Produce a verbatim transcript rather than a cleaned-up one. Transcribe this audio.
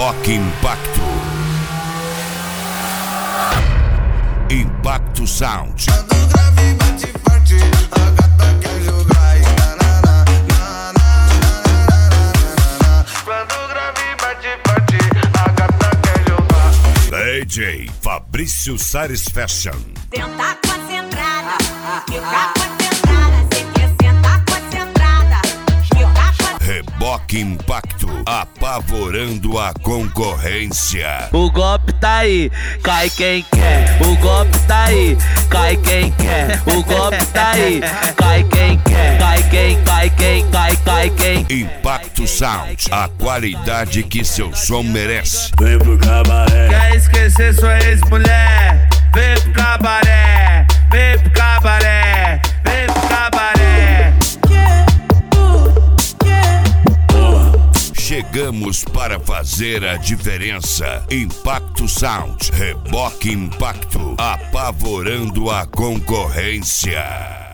Reboque Impacto. Impacto Sound. Quando o grave bate forte, a gata quer jogar. Quando o grave bate forte, a gata quer jogar. D J Fabrício Sares Fashion. Tentar concentrada, ficar concentrada. Cê quer sentar concentrada, ficar concentrada. Reboque Impacto, apavorando a concorrência. O golpe tá aí, cai quem quer. O golpe tá aí, cai quem quer. O golpe tá aí, cai quem quer. Cai quem, cai quem, cai, cai quem. Impacto Sound, a qualidade que seu som merece. Vem pro cabaré. Quer esquecer sua ex-mulher? Vem pro cabaré, vem pro cabaré, vem pro cabaré. Chegamos para fazer a diferença. Impacto Sound, Reboque Impacto, apavorando a concorrência.